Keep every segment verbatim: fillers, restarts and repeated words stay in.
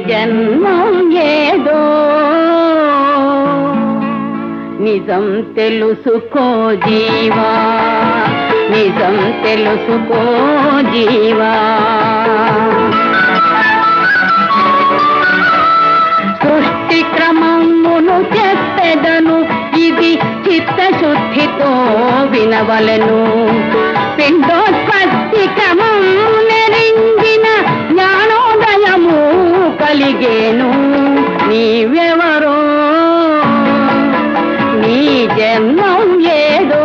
జన్మం ఏదో నిజం తెలుసుకో జీవా, నిజం తెలుసుకో జీవా. సృష్టి క్రమమును చెప్పెదను, ఇది చిత్తశుద్ధితో వినవలెను. పిండోత్పత్తి క్రమము నెరింగిన జ్ఞానోదయము కలిగేను. నీవెవరో, నీ జన్మం ఏదో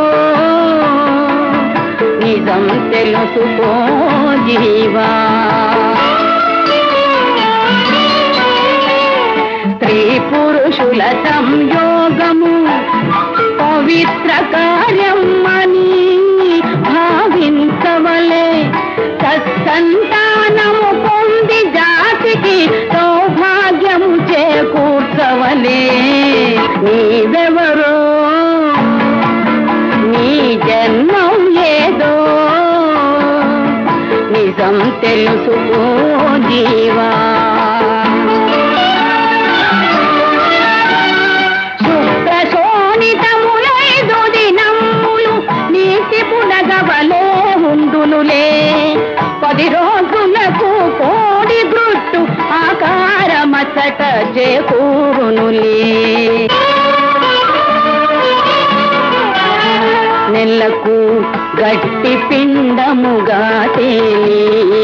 నిజం తెలుసుకో జీవా. స్త్రీ పురుషుల సంయోగము పవిత్ర కార్యం అని భావించవలే. సత్సంతానము పొంది జాతికి సౌభాగ్యము చేకూర్చవలే. నీవెవరో, నీ జన్మం ఏదో నిజం తెలుసుకో జీవా. శుభ్రశోణితములైదు దినములు నీతి పునగవలే ఉండునులే. పది రోజులకు కోడి గుట్టు ఆకారమసట చేకూరునులే. నెలకు గట్టి పిండముగా తేలి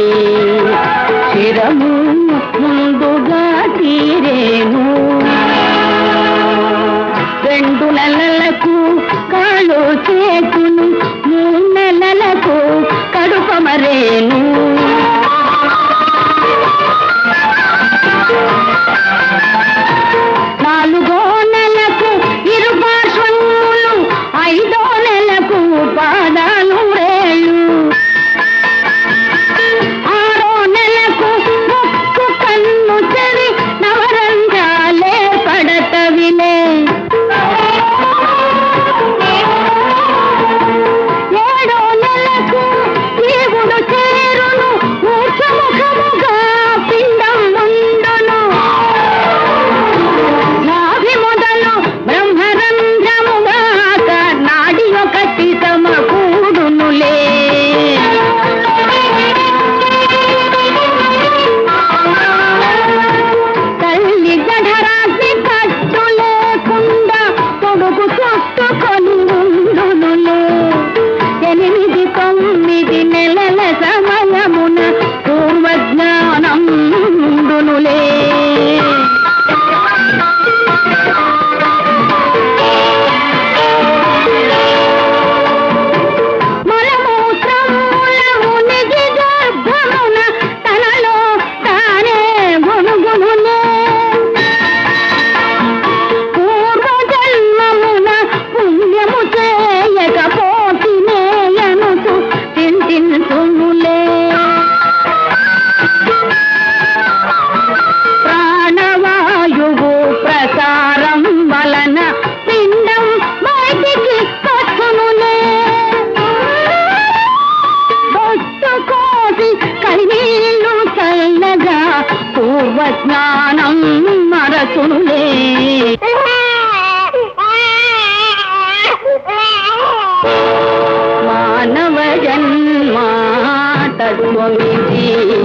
శిరము ముందుగా తీరేను. రెండు నెలలకు కాళ్ళు చేతును, మూడు నెలలకు కడుపమరేను. నాలుగో నెలకు ఇరుపార్శ్వములు, ఐదో నెలకు పాదాలు రేళ్ళు, ఆరో నెలకు ముక్కు కన్ను చెవి నవరంధ్రాలే పడతవిలే. ఏడో నెలకు జీవుడు చేరును, మూర్ఛముఖముగా పిండం ఉండును. నాభి మొదలు బ్రహ్మరంధ్రముగా నాడి ఒకటి సమకూడునులే. తల్లి జఠరాగ్ని కట్టు లేకుండా పొడుగు చుట్టుకొని ఉండునులే. ఎనిమిది తొమ్మిది నెలల సమయమున పూర్వజ్ఞానం ఉండునులే. మలమూత్రముల మునిగి గర్భమున తనలో తానే గొనుగునులే. పూర్వజన్మమున పుణ్యము చేయకపోతినే అనుచు చింతించునులే. ప్రాణవాయువు ప్రసారం వలన పిండం బయటికి వచ్చునులే. బొట్టు కోసి కన్నీళ్లు చల్లగా పూర్వజ్ఞానం మరచునులే. మానవ జన్మ తత్వమిది.